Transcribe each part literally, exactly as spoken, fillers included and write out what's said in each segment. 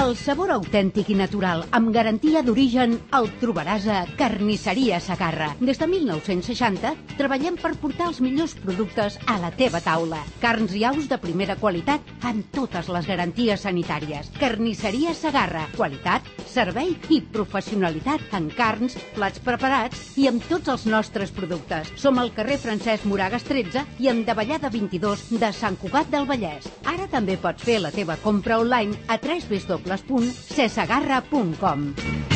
El sabor autèntic i natural, amb garantia d'origen, el trobaràs a Carnisseria Segarra. Des de mil nou-cents seixanta treballem per portar els millors productes a la teva taula. Carns i aus de primera qualitat amb totes les garanties sanitàries. Carnisseria Segarra. Qualitat, servei i professionalitat en carns, plats preparats i amb tots els nostres productes. Som al carrer Francesc Moragas tretze i en Davallada vint-i-dos de Sant Cugat del Vallès. Ara també pots fer la teva compra online a w w w punt cesegarra punt com.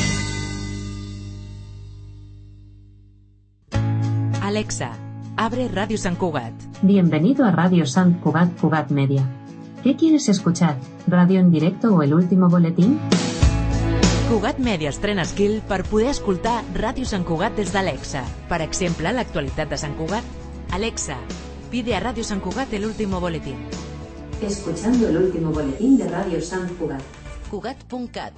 Alexa, abre Radio San Cugat. Bienvenido a Radio San Cugat Cugat Media. ¿Qué quieres escuchar? ¿Radio en directo o el último boletín? Cugat Media estrena skill per poder escoltar Ràdio Sant Cugat des d'Alexa. Per exemple, l'actualitat de Sant Cugat. Alexa, pide a Radio San Cugat el último boletín. Escuchando el último boletín de Radio San Cugat. Cugat punt cat.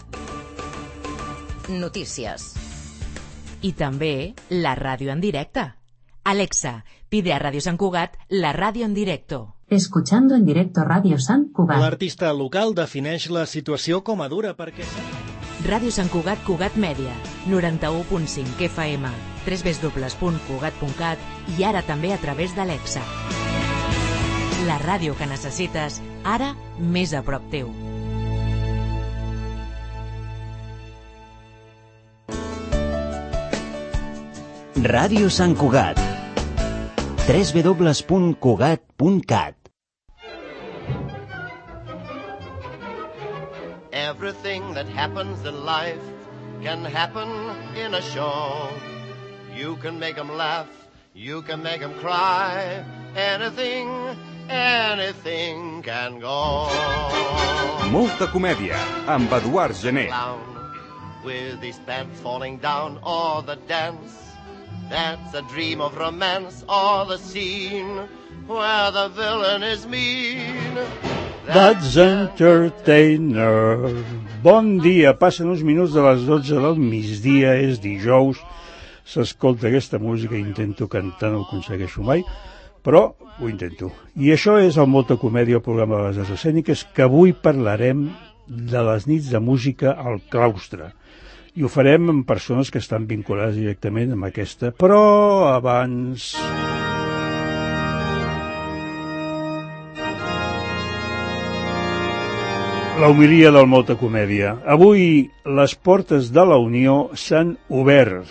Notícies. I també la ràdio en directe. Alexa, pide a Radio San Cugat la ràdio en directo. Escuchando en directo Radio San Cugat. L'artista local defineix la situació com a dura perquè... Ràdio Sant Cugat Cugat Mèdia, noranta-u punt cinc F M, w w w punt cugat punt cat i ara també a través d'Alexa. La ràdio que necessites, ara més a prop teu. Ràdio Sant Cugat. w w w punt cugat punt cat. Everything that happens in life can happen in a show. You can make them laugh, you can make them cry. Anything, anything can go. Molta comèdia, amb Eduard Gené. Clown with his pants falling down, or the dance that's a dream of romance, or the scene where the villain is mean. That's Entertainer. Bon dia, passen uns minuts de les dotze del migdia, és dijous, s'escolta aquesta música, intento cantar, no ho aconsegueixo mai, però ho intento. I això és el Molta Comèdia, el programa de les arts escèniques, que avui parlarem de les nits de música al claustre. I ho farem amb persones que estan vinculades directament amb aquesta, però abans... La homilia del Molta Comèdia. Avui les portes de la Unió s'han obert.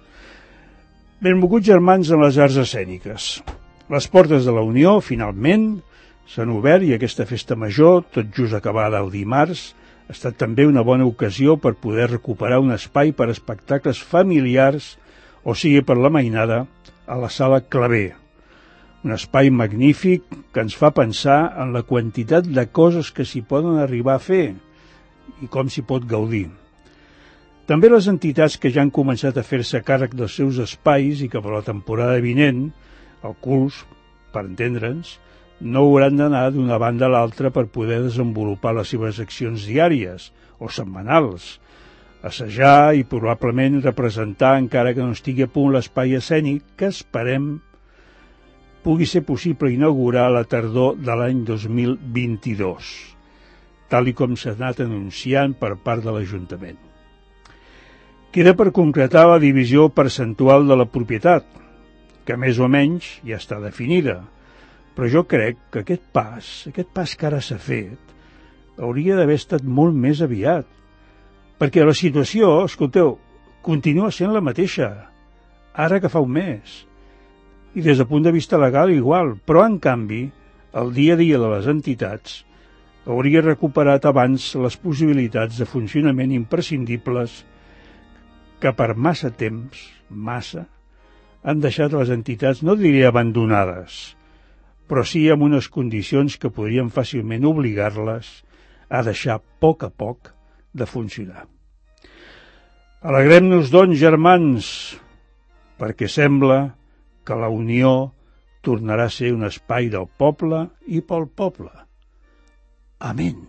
Benvolguts germans en les arts escèniques. Les portes de la Unió, finalment, s'han obert i aquesta festa major, tot just acabada el dimarts, ha estat també una bona ocasió per poder recuperar un espai per a espectacles familiars, o sigui per la mainada, a la Sala Clavé. Un espai magnífic que ens fa pensar en la quantitat de coses que s'hi poden arribar a fer i com s'hi pot gaudir. També les entitats que ja han començat a fer-se càrrec dels seus espais i que per la temporada vinent, el curs, per entendre'ns, no hauran d'anar d'una banda a l'altra per poder desenvolupar les seves accions diàries o setmanals, assajar i probablement representar, encara que no estigui a punt, l'espai escènic que esperem pugui ser possible inaugurar a la tardor de l'any dos mil vint-i-dos, tal i com s'ha anat anunciant per part de l'Ajuntament. Queda per concretar la divisió percentual de la propietat, que més o menys ja està definida, però jo crec que aquest pas, aquest pas que ara s'ha fet, hauria d'haver estat molt més aviat, perquè la situació, escolteu, continua sent la mateixa, ara que fa un mes. I des del punt de vista legal igual, però en canvi, el dia a dia de les entitats hauria recuperat abans les possibilitats de funcionament imprescindibles que per massa temps, massa, han deixat les entitats, no diré abandonades, però sí amb unes condicions que podrien fàcilment obligar-les a deixar a poc a poc de funcionar. Alegrem-nos, doncs, germans, perquè sembla que la Unió tornarà a ser un espai del poble i pel poble. Amén.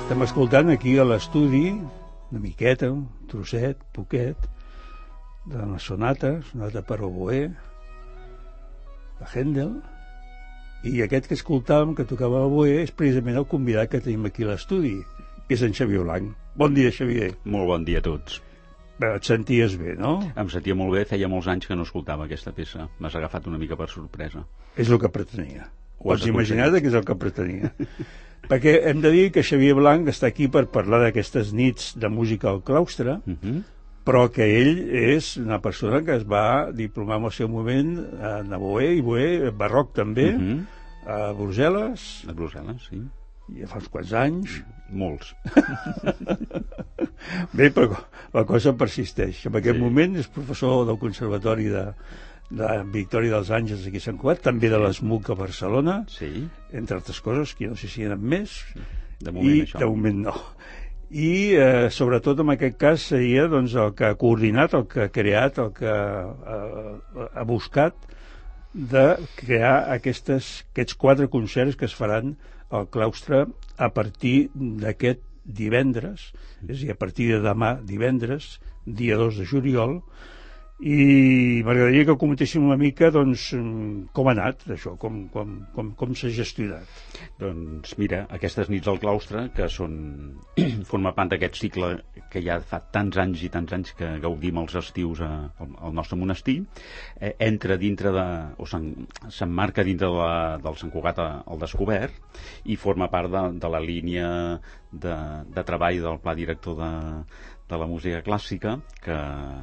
Estem escoltant aquí a l'estudi una miqueta, un trosset, poquet, de la sonata, sonata per oboè, de Händel, i aquest que escoltàvem, que tocava l'oboè, és precisament el convidat que tenim aquí a l'estudi, que és en Xavier Blanc. Bon dia, Xavier. Molt bon dia a tots. Bé, et senties bé, no? Em sentia molt bé, feia molts anys que no escoltava aquesta peça. M'has agafat una mica per sorpresa. És el que pretenia. Pots imaginar que és el que pretenia. Perquè hem de dir que Xavier Blanc està aquí per parlar d'aquestes nits de música al claustre, uh -huh. però que ell és una persona que es va diplomar en el seu moment en oboè i oboè, barroc també, uh -huh. a Brussel·les. A Brussel·les, sí. I fa uns quants anys. Molts. Bé, però la cosa persisteix. En aquest sí. moment és professor del Conservatori de, de Victòria dels Àngels aquí a Sant Cugat, també de l'ESMUC a Barcelona, sí. entre altres coses, que no sé si hi ha més. De moment, I, això. De moment no. I eh, sobretot en aquest cas seria doncs, el que ha coordinat, el que ha creat, el que eh, ha buscat de crear aquestes, aquests quatre concerts que es faran al claustre a partir d'aquest divendres, és a dir, a partir de demà divendres, dia dos de juliol, i m'agradaria que comentéssim una mica doncs, com ha anat això, com, com, com, com s'ha gestionat. Doncs mira, aquestes nits al claustre, que són forma part d'aquest cicle que ja fa tants anys i tants anys que gaudim els estius a, al nostre monestir, eh, entra dintre de, o s'emmarca dintre de la, del Sant Cugat al Descobert i forma part de, de la línia de, de treball del pla director de, de la música clàssica, que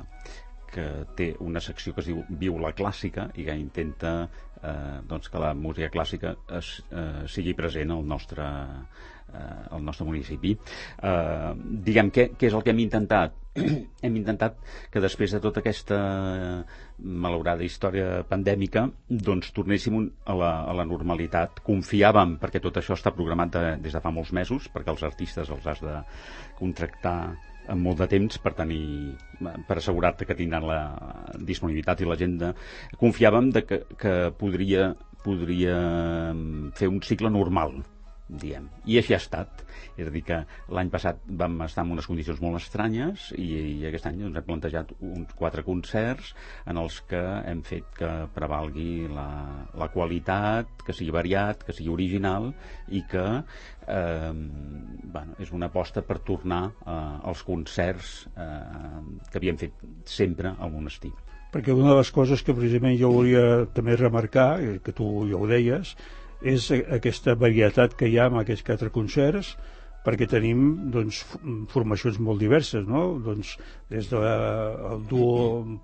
que té una secció que es diu Viu la Clàssica i que intenta eh, doncs que la música clàssica es, eh, sigui present al nostre, eh, al nostre municipi. Eh, diguem, què, què és el que hem intentat? Hem intentat que després de tota aquesta malaurada història pandèmica doncs tornéssim a la, a la normalitat. Confiàvem, perquè tot això està programat de, des de fa molts mesos, perquè els artistes els has de contractar amb molt de temps per tenir, per assegurar-te que tindran la disponibilitat i l'agenda. Confiàvem de que, que podria, podria fer un cicle normal, diem. I així ha estat. És a dir, que l'any passat vam estar en unes condicions molt estranyes i, i aquest any ens hem plantejat uns quatre concerts en els que hem fet que prevalgui la, la qualitat, que sigui variat, que sigui original i que eh, bueno, és una aposta per tornar eh, als concerts eh, que havíem fet sempre al monestir. Perquè una de les coses que precisament jo volia també remarcar, que tu ja ho deies, és aquesta varietat que hi ha en aquests quatre concerts, perquè tenim doncs, formacions molt diverses, no? Doncs, des del de, duo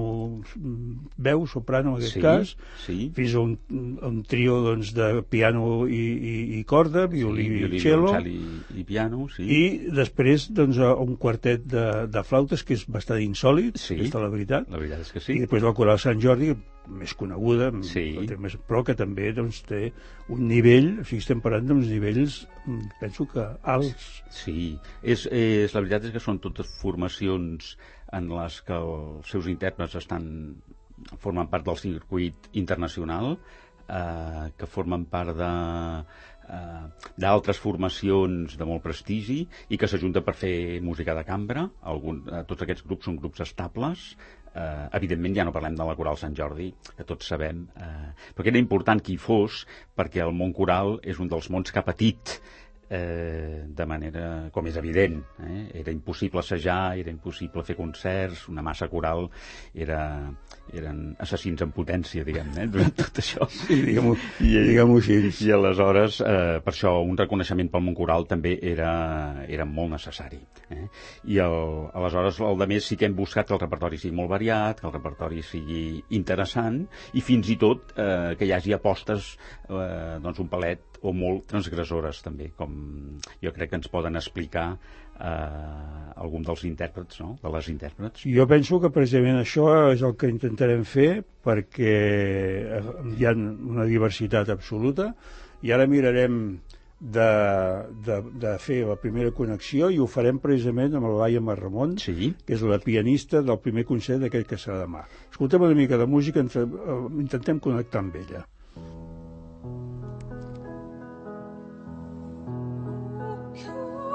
piano-veu, soprano en aquest sí, cas, sí. fins a un, un trio doncs, de piano i, i, i corda, violí, sí, violí i cello, i, i piano, sí. i després doncs, un quartet de, de flautes, que és bastant insòlit, sí, aquesta la veritat. La veritat és que sí. I després la Coral Sant Jordi, més coneguda, sí. però que també doncs, té un nivell, o sigui, estem parlant d'uns nivells, penso que alts. Sí, és, és, la veritat és que són totes formacions en les que els seus intèrprets estan, formen part del circuit internacional, eh, que formen part de d'altres formacions de molt prestigi i que s'ajunten per fer música de cambra. Algun, tots aquests grups són grups estables. Uh, evidentment ja no parlem de la Coral Sant Jordi, que tots sabem, uh, perquè era important que hi fos, perquè el món coral és un dels mons que ha patit eh, de manera, com és evident, eh? Era impossible assajar, era impossible fer concerts, una massa coral era, eren assassins en potència, diguem-ne, eh? Durant tot això. Sí, diguem-ho diguem així. I aleshores, eh, per això, un reconeixement pel món coral també era, era molt necessari. Eh? I el, aleshores, el de més sí que hem buscat que el repertori sigui molt variat, que el repertori sigui interessant i fins i tot eh, que hi hagi apostes eh, doncs un palet o molt transgressores també, com jo crec que ens poden explicar eh, algun dels intèrprets, no? De les intèrprets. Jo penso que precisament això és el que intentarem fer, perquè hi ha una diversitat absoluta i ara mirarem de, de, de fer la primera connexió i ho farem precisament amb la Laia Marramon, sí, que és la pianista del primer concert d'aquest que serà demà. Escoltem una mica de música, intentem connectar amb ella. Cool.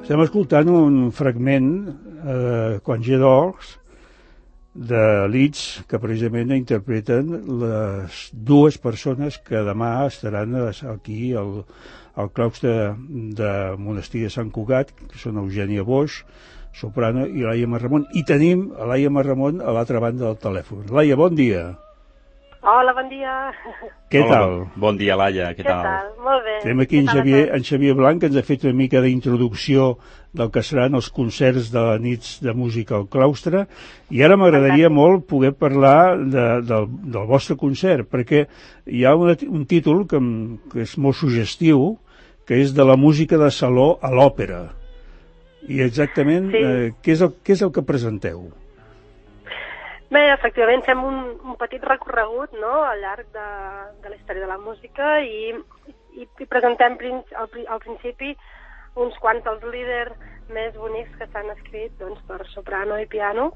Estem escoltant un fragment eh, quan G Dogs de Leeds, que precisament interpreten les dues persones que demà estaran aquí al, al claustre de Monestir de Sant Cugat, que són Eugènia Boix, soprano, i Laia Marramon. I tenim a Laia Marramon a l'altra banda del telèfon. Laia, bon dia. Hola, bon dia. Què Hola, tal? Bon dia, Laia, què, què tal? tal? Molt bé. Tenim aquí en Xavier, en Xavier Blanc, que ens ha fet una mica d'introducció del que seran els concerts de la nits de música al claustre, i ara m'agradaria molt poder parlar de, del, del vostre concert, perquè hi ha una, un títol que, que és molt suggestiu, que és de la música de saló a l'òpera. I exactament, sí. eh, què, és el, què és el que presenteu? Bé, efectivament, fem un, un petit recorregut, no?, al llarg de, de la història de la música i, i, i presentem al, al principi uns quants dels líders més bonics que s'han escrit doncs, per soprano i piano,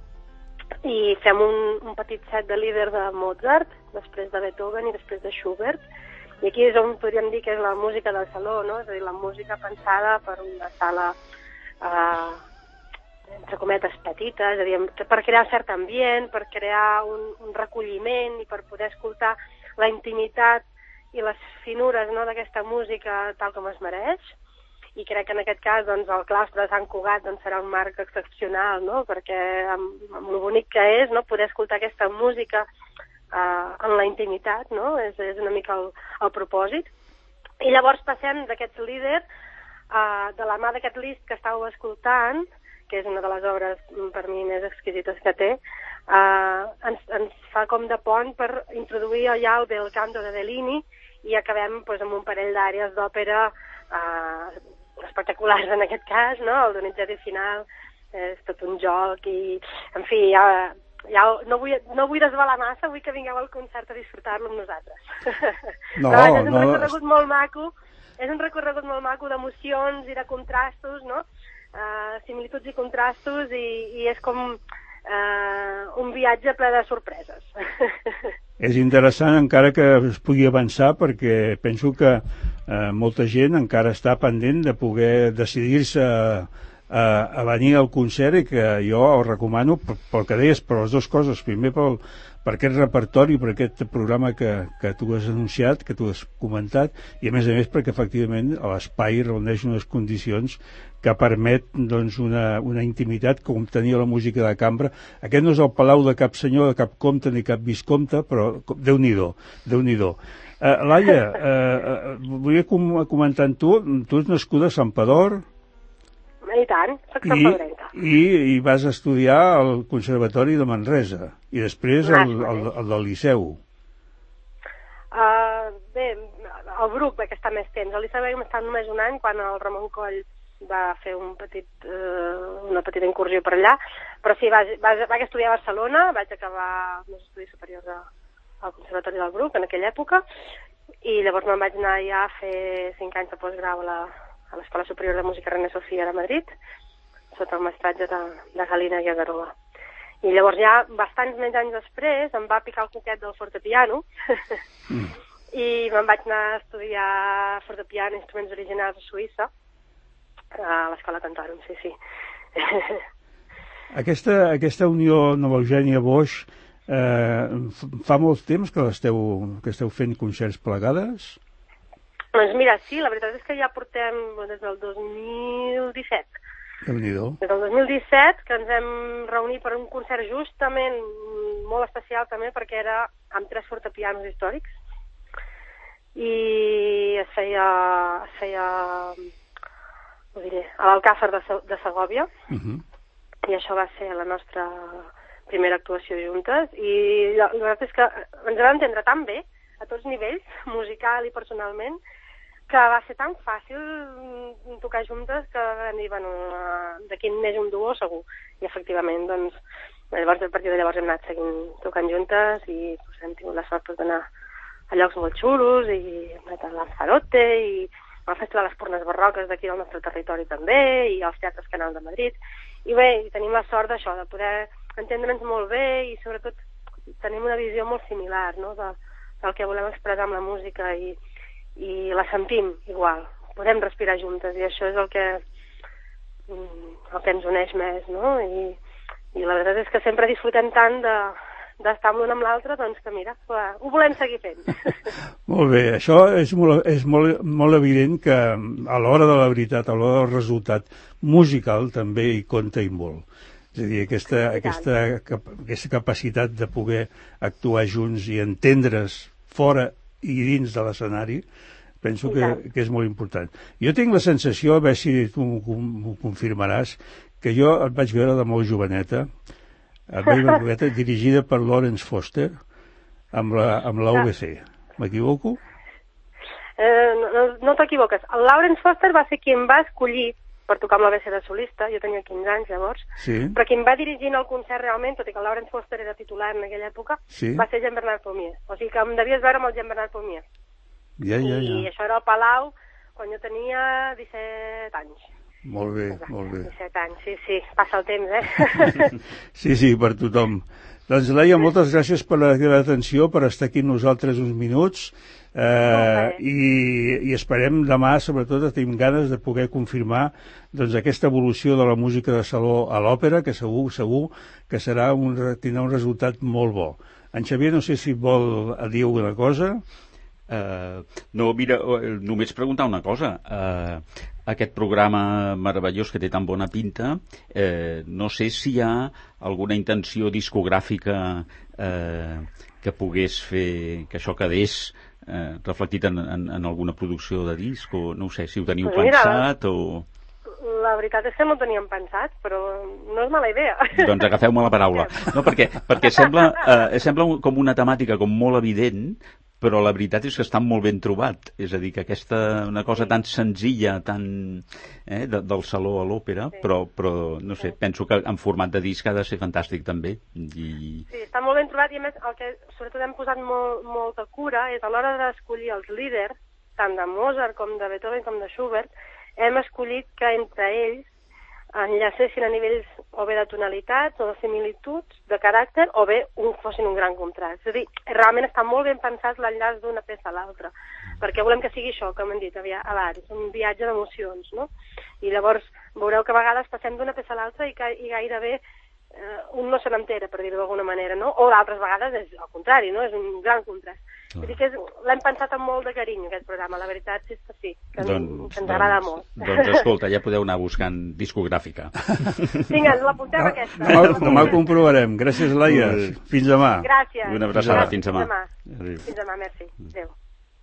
i fem un, un petit set de líders de Mozart, després de Beethoven i després de Schubert, i aquí és on podríem dir que és la música del saló, no?, és a dir, la música pensada per una sala eh, entre cometes petites, és a dir, per crear cert ambient, per crear un, un recolliment i per poder escoltar la intimitat i les finures, no?, d'aquesta música tal com es mereix. I crec que en aquest cas doncs, el claustre de Sant Cugat doncs, serà un marc excepcional, no?, perquè amb, amb el bonic que és, no?, poder escoltar aquesta música eh, en la intimitat, no?, és, és una mica el, el propòsit. I llavors passem d'aquests líders, eh, de la mà d'aquest Liszt que estàveu escoltant, que és una de les obres per mi més exquisites que té, eh, ens, ens fa com de pont per introduir ja el bel canto de Bellini i acabem pues, amb un parell d'àrees d'òpera eh, espectaculars en aquest cas, no? El Donizetti final és tot un joc i, en fi, ja, ja no, vull, no vull desvelar massa, vull que vingueu al concert a disfrutar-lo amb nosaltres. No, Però és un no, recorregut molt maco, és un recorregut molt maco d'emocions i de contrastos, no? Uh, similituds i contrastos i, i és com uh, un viatge ple de sorpreses. És interessant encara que es pugui avançar perquè penso que uh, molta gent encara està pendent de poder decidir-se a, a, a venir al concert i que jo el recomano pel que deies, per les dues coses. Primer pel, per aquest repertori, per aquest programa que, que tu has anunciat, que tu has comentat, i a més a més perquè efectivament l'espai reuneix unes condicions que permet doncs, una, una intimitat com tenia la música de cambra. Aquest no és el palau de cap senyor, de cap comte ni cap viscomte, però Déu-n'hi-do, Déu-n'hi-do. Uh, Laia, uh, uh, volia com comentar amb tu, tu ets nascuda a Santpedor, i tant, soc santpedrenca. I, i vas estudiar al Conservatori de Manresa, i després el, el, el del Liceu. Uh, bé, el Bruc va estar més temps. Al Liceu vam estar només un any, quan el Ramon Coll va fer un petit, uh, una petita incursió per allà, però sí, vaig, vaig, vaig estudiar a Barcelona, vaig acabar els meus estudis superiors a, al Conservatori del Bruc en aquella època, i llavors me'n vaig anar ja a fer cinc anys de postgrau a la a l'Escola Superior de Música René Sofia de Madrid, sota el mestratge de, de Galina Guiagarova. I llavors ja, bastants menys anys després, em va picar el coquet del fortepiano, mm. i me'n vaig anar a estudiar fortepiano i instruments originals a Suïssa, a l'Escola Cantorum, sí, sí. Aquesta, aquesta unió Nova Eugènia Boix, eh, fa molt temps que esteu, que esteu fent concerts plegades? Doncs mira, sí, la veritat és que ja portem des del dos mil disset. Déu-n'hi-do. Des del dos mil disset, que ens hem reunit per un concert justament molt especial també, perquè era amb tres fortepianos històrics, i es feia, es feia ho diré, a l'Alcàsser de, de Segòvia, uh-huh. i això va ser la nostra primera actuació juntes, i la, la veritat és que ens vam entendre tan bé, a tots nivells, musical i personalment, que va ser tan fàcil tocar juntes que vam dir, bueno, d'aquí neix un duo segur. I efectivament, doncs, llavors, a partir de llavors hem anat seguint tocant juntes i pues, hem tingut la sort d'anar a llocs molt xulos i hem anat a Lanzarote i al Festival de les Espurnes Barroques d'aquí del nostre territori també i als Teatres Canal de Madrid. I bé, tenim la sort d'això, de poder entendre'ns molt bé i sobretot tenim una visió molt similar, no?, de, del que volem expressar amb la música i i la sentim igual, podem respirar juntes i això és el que el temps uneix més, no? I, i la veritat és que sempre disfrutem tant de d'estar amb l'un amb l'altre, doncs que mira, clar, ho volem seguir fent. Molt bé, això és, molt, és molt, molt evident que a l'hora de la veritat, a l'hora del resultat musical també hi compta i molt. És a dir, aquesta, aquesta, aquesta capacitat de poder actuar junts i entendre's fora i dins de l'escenari, penso que, que és molt important. Jo tinc la sensació, a veure si tu m'ho confirmaràs, que jo et vaig veure de molt joveneta, a meva poeta, dirigida per Lawrence Foster, amb la, amb la U B C. M'equivoco? Eh, no no t'equivoques. El Lawrence Foster va ser qui em va escollir per tocar amb la U B C de solista, jo tenia quinze anys llavors, sí. Però qui em va dirigir el concert realment, tot i que el Lawrence Foster era titular en aquella època, sí. Va ser Jean-Bernard Paumier. O sigui que em devies veure amb el Jean-Bernard Paumier. Ja, ja, ja. I això era al Palau quan jo tenia disset anys. Molt bé, Exacte, molt bé. disset anys, sí, sí, passa el temps, eh? Sí, sí, per tothom. Doncs, Laia, moltes gràcies per la teva atenció, per estar aquí amb nosaltres uns minuts, eh, i, i esperem demà, sobretot, tenim ganes de poder confirmar doncs, aquesta evolució de la música de saló a l'òpera, que segur, segur que serà un, tindrà un resultat molt bo. En Xavier, no sé si vol dir alguna cosa. Uh, no, mira, només preguntar una cosa. Uh, aquest programa meravellós que té tan bona pinta, eh, no sé si hi ha alguna intenció discogràfica eh, que pogués fer que això quedés eh, reflectit en, en, en alguna producció de disc, o no ho sé, si ho teniu pues mira, pensat o... La veritat és que no ho teníem pensat, però no és mala idea. Doncs agafeu-me la paraula. No, perquè, perquè sembla, eh, sembla com una temàtica com molt evident, però la veritat és que està molt ben trobat. És a dir, que aquesta, una cosa tan senzilla, tan eh, de, del saló a l'òpera, sí. però, però, no sé, sí. penso que en format de disc ha de ser fantàstic també. I... Sí, està molt ben trobat i a més el que sobretot hem posat molt, molta cura és a l'hora d'escollir els líders, tant de Mozart com de Beethoven com de Schubert, hem escollit que entre ells enllacessin a nivells o bé de tonalitats o de similituds, de caràcter, o bé un, fossin un gran contrast. És a dir, realment està molt ben pensat l'enllaç d'una peça a l'altra, perquè volem que sigui això, com hem dit abans, un viatge d'emocions, no? I llavors veureu que a vegades passem d'una peça a l'altra i, i gairebé eh, un no se n'entera, per dir-ho d'alguna manera, no? O d'altres vegades és al contrari, no? És un gran contrast. Vull dir que l'hem pensat amb molt de carinyo, aquest programa, la veritat és que sí, que, doncs, que ens agrada doncs, molt. Doncs escolta, ja podeu anar buscant discogràfica. Vinga, l'apuntem no, aquesta. Demà, demà ho comprovarem. Gràcies, Laia. Fins demà. Gràcies. Una abraçada, Gràcies. fins demà. Fins demà, fins demà merci. Adéu.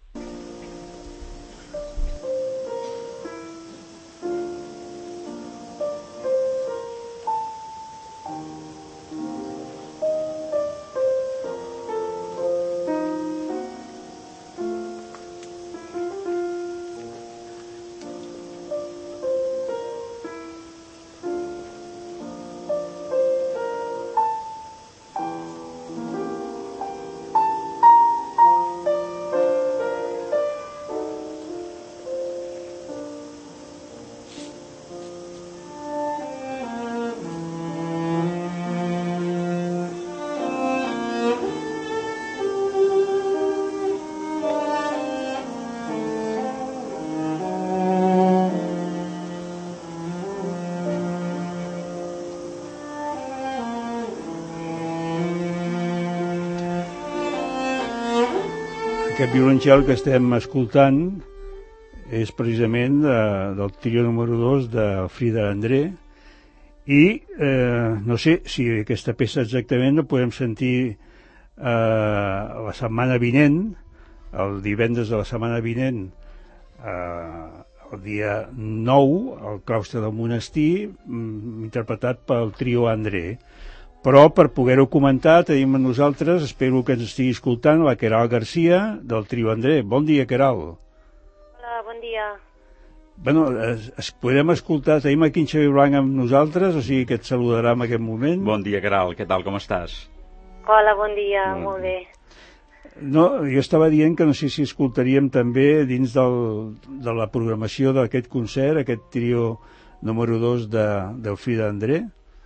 Aquest violoncel que estem escoltant és precisament de, del trio número dos de Frida André i eh, no sé si aquesta peça exactament la podem sentir eh, la setmana vinent, el divendres de la setmana vinent, eh, el dia nou, al claustre del monestir, interpretat pel trio André. Però per poder-ho comentar tenim amb nosaltres, espero que ens estigui escoltant, la Queralt Garcia del trio André. Bon dia, Queralt. Hola, bon dia. Bueno, es, es podem escoltar, tenim aquí en Xavier Blanc amb nosaltres, o sigui que et saludarà en aquest moment. Bon dia, Queralt, què tal, com estàs? Hola, bon dia, bon. molt bé. No, jo estava dient que no sé si escoltaríem també dins del, de la programació d'aquest concert, aquest trio número dos de, del Frida André.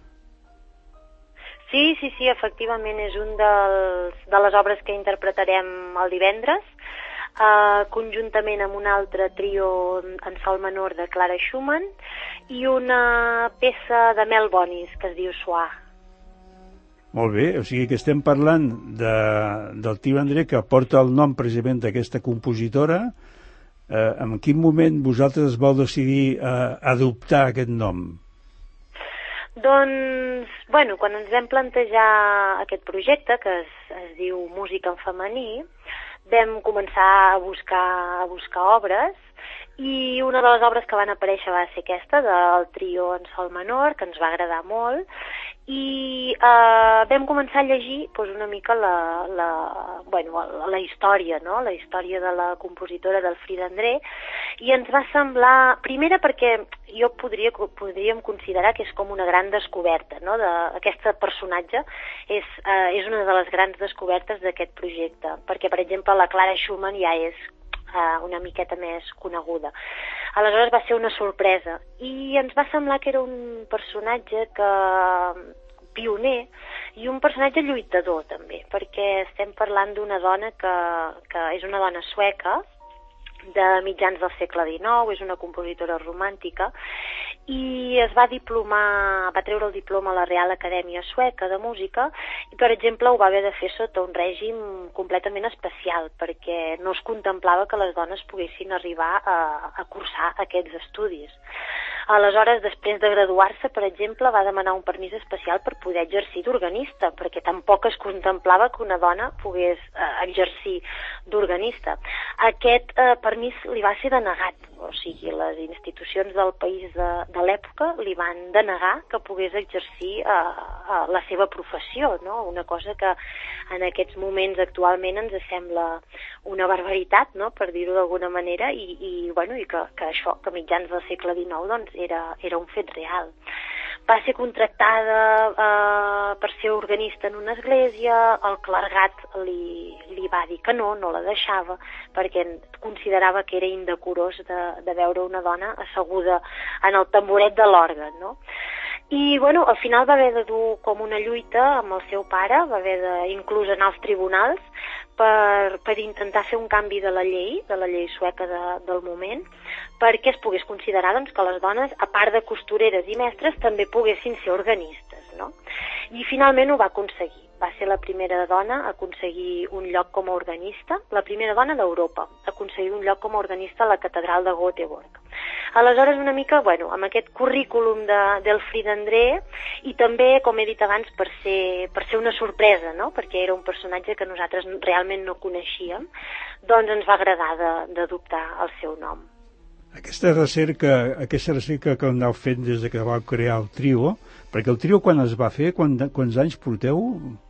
Sí, sí, sí, efectivament és un dels, de les obres que interpretarem el divendres. uh, conjuntament amb un altre trio en sol menor de Clara Schumann i una peça de Mel Bonis que es diu Soir. Molt bé, o sigui que estem parlant de, del tio André, que porta el nom precisament d'aquesta compositora. Eh, en quin moment vosaltres vau decidir eh, adoptar aquest nom? Doncs, bueno, quan ens vam plantejar aquest projecte, que es, es diu Música en femení, vam començar a buscar, a buscar obres, i una de les obres que van aparèixer va ser aquesta, del trio en sol menor, que ens va agradar molt, i eh, vam començar a llegir doncs, una mica la, la, bueno, la, la història, no? La història de la compositora d'Elfrida André, i ens va semblar, primera perquè jo podria, podríem considerar que és com una gran descoberta, no? De, aquesta personatge és, eh, és una de les grans descobertes d'aquest projecte, perquè, per exemple, la Clara Schumann ja és Uh, una miqueta més coneguda. Aleshores va ser una sorpresa i ens va semblar que era un personatge que pioner i un personatge lluitador també, perquè estem parlant d'una dona que, que és una dona sueca de mitjans del segle dinou, és una compositora romàntica i es va diplomar, va treure el diploma a la Real Acadèmia Sueca de Música i, per exemple, ho va haver de fer sota un règim completament especial perquè no es contemplava que les dones poguessin arribar a, a cursar aquests estudis. Aleshores, després de graduar-se, per exemple, va demanar un permís especial per poder exercir d'organista, perquè tampoc es contemplava que una dona pogués eh, exercir d'organista. Aquest eh, permís li va ser denegat, o sigui, les institucions del país de, de l'època li van denegar que pogués exercir eh, eh, la seva professió, no? Una cosa que en aquests moments actualment ens sembla una barbaritat, no? Per dir-ho d'alguna manera, i, i, bueno, i que, que això, que mitjans del segle dinou, doncs, era, era un fet real. Va ser contractada eh, per ser organista en una església, el clergat li, li va dir que no, no la deixava, perquè considerava que era indecorós de, de veure una dona asseguda en el tamboret de l'òrgan, no? I, bueno, al final va haver de dur com una lluita amb el seu pare, va haver de inclús anar als tribunals per, per intentar fer un canvi de la llei, de la llei sueca de, del moment, perquè es pogués considerar doncs, que les dones, a part de costureres i mestres, també poguessin ser organistes, no? I finalment ho va aconseguir. Va ser la primera dona a aconseguir un lloc com a organista, la primera dona d'Europa a aconseguir un lloc com a organista a la catedral de Göteborg. Aleshores, una mica, bueno, amb aquest currículum d'Elfrida André, i també, com he dit abans, per ser, per ser una sorpresa, no? Perquè era un personatge que nosaltres realment no coneixíem, doncs ens va agradar d'adoptar el seu nom. Aquesta recerca, aquesta recerca que aneu fent des que vau crear el trio, perquè el trio quan es va fer, quan, quants anys porteu?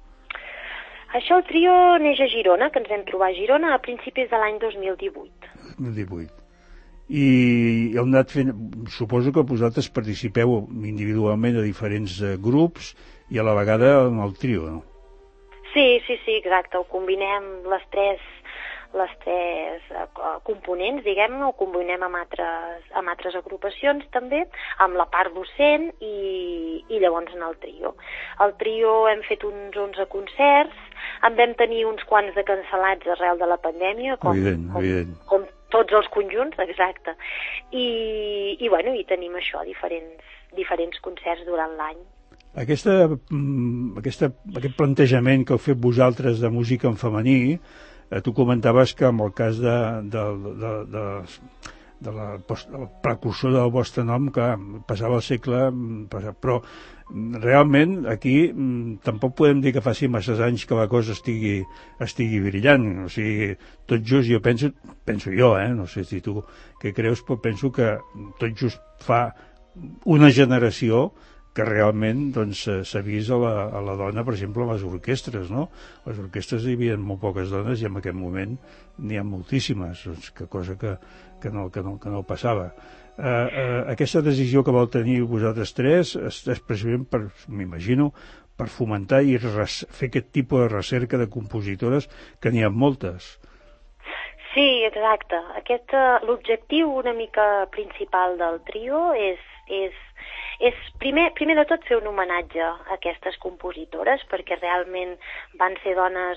Això el trio neix a Girona, que ens vam trobar a Girona a principis de l'any dos mil divuit. dos mil divuit. I heu anat fent, suposo que vosaltres participeu individualment a diferents eh, grups i a la vegada en el trio, no? Sí, sí, sí, exacte, ho combinem les tres, les tres eh, components, diguem-ne, ho combinem amb altres, amb altres agrupacions també, amb la part docent i, i llavors en el trio. Al trio hem fet uns onze concerts, en vam tenir uns quants de cancel·lats arrel de la pandèmia, com, evident, com, evident. com tots els conjunts, exacte. I, i bueno, i tenim això, diferents, diferents concerts durant l'any. Aquesta, aquesta, aquest plantejament que heu fet vosaltres de música en femení, eh, tu comentaves que en el cas de, de, de, de, de la, del precursor del vostre nom, que passava el segle passat, però realment aquí tampoc podem dir que faci massa anys que la cosa estigui, estigui brillant, o sigui, tot just jo penso, penso jo, eh, no sé si tu què creus, però penso que tot just fa una generació que realment doncs, s'ha vist a la, a la dona, per exemple, a les orquestres, no? Les orquestres hi havia molt poques dones i en aquest moment n'hi ha moltíssimes, doncs, que cosa que, que, no, que, no, que no passava. Uh, uh, aquesta decisió que vau tenir vosaltres tres és, és precisament per, m'imagino, per fomentar i res, fer aquest tipus de recerca de compositores que n'hi ha moltes. Sí, exacte. Aquest, uh, l'objectiu una mica principal del trio és, és, és primer, primer de tot fer un homenatge a aquestes compositores, perquè realment van ser dones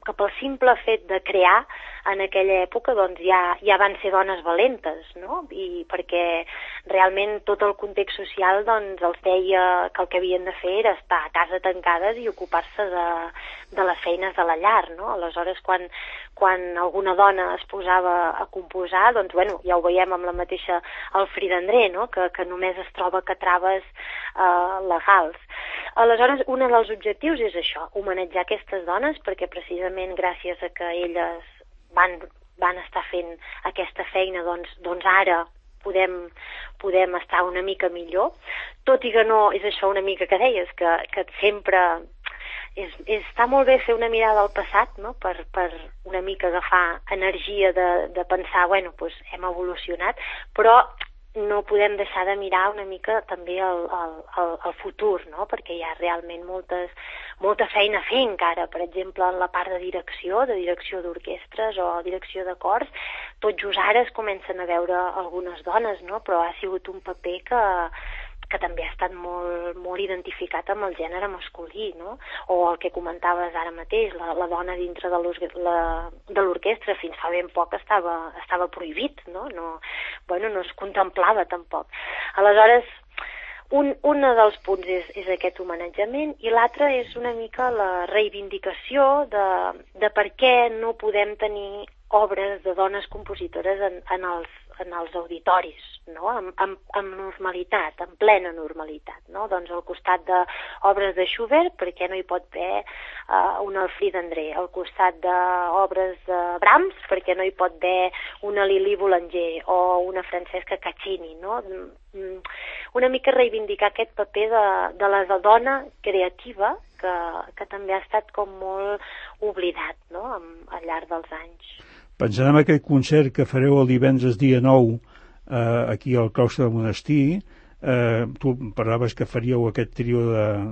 que pel simple fet de crear en aquella època doncs ja, ja van ser dones valentes, no? I perquè realment tot el context social doncs els deia que el que havien de fer era estar a casa tancades i ocupar-se de, de les feines de la llar, no? Aleshores, quan, quan alguna dona es posava a composar, doncs, bueno, ja ho veiem amb la mateixa Elfrida André, no? Que, que només es troba catraves eh, legals. Aleshores, un dels objectius és això, homenatjar aquestes dones, perquè precisament gràcies a que elles van, van estar fent aquesta feina, doncs, doncs ara podem, podem estar una mica millor, tot i que no és això una mica que deies, que, que sempre és, és, està molt bé fer una mirada al passat, no? per, per una mica agafar energia de, de pensar, bueno, doncs hem evolucionat, però no podem deixar de mirar una mica també el, el, el, el futur, no? Perquè hi ha realment moltes, molta feina a fer encara, per exemple, en la part de direcció, de direcció d'orquestres o direcció de cors, tot just ara es comencen a veure algunes dones, no? Però ha sigut un paper que, que també ha estat molt, molt identificat amb el gènere masculí, no? O el que comentaves ara mateix, la, la dona dintre de l'orquestra fins fa ben poc estava, estava prohibit, no? No, bueno, no es contemplava tampoc. Aleshores, un, un dels punts és, és aquest homenatjament i l'altre és una mica la reivindicació de, de per què no podem tenir obres de dones compositores en, en, els, en els auditoris, no? Amb, amb, amb normalitat, amb plena normalitat, no? Doncs al costat d'obres de Schubert, per què no hi pot haver uh, una Elfrida André? Al costat d'obres de Brahms, per què no hi pot haver una Lili Boulanger o una Francesca Caccini, no? Una mica reivindicar aquest paper de, de la dona creativa que, que també ha estat com molt oblidat, no? Al llarg dels anys. Pensant en aquest concert que fareu el divendres dia nou eh, aquí al claustre del monestir, eh, tu parlaves que faríeu aquest trio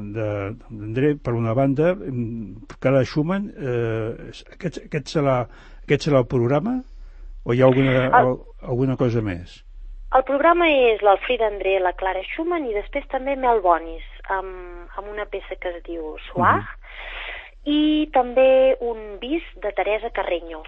d'André per una banda, Clara Schumann, eh, aquest, aquest, serà, aquest serà el programa o hi ha alguna, el... alguna cosa més? El programa és l'Elfrida André, la Clara Schumann i després també Mel Bonis amb, amb una peça que es diu Soir uh-huh. i també un bis de Teresa Carreño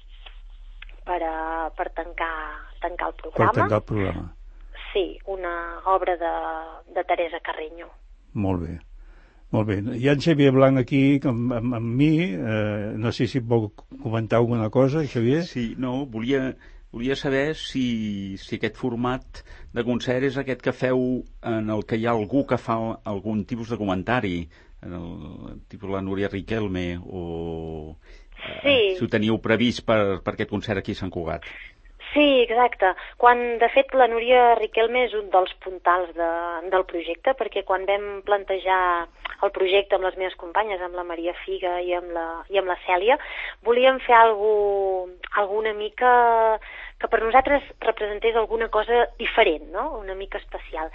per, a, per tancar, tancar el programa. Per tancar el programa. Sí, una obra de, de Teresa Carreño. Molt bé. Molt bé. Hi ha en Xavier Blanc aquí amb, amb, amb mi. Eh, no sé si vol comentar alguna cosa, Xavier. Sí, no, volia, volia saber si, si aquest format de concert és aquest que feu en el que hi ha algú que fa algun tipus de comentari, en el tipus la Núria Riquelme o... Sí. Si ho teníeu previst per, per aquest concert aquí a Sant Cugat. Sí, exacte. Quan, de fet, la Núria Riquelme és un dels puntals de, del projecte, perquè quan vam plantejar el projecte amb les meves companyes, amb la Maria Figa i amb la, i amb la Cèlia, volíem fer algo, alguna mica que per nosaltres representés alguna cosa diferent, no? Una mica especial.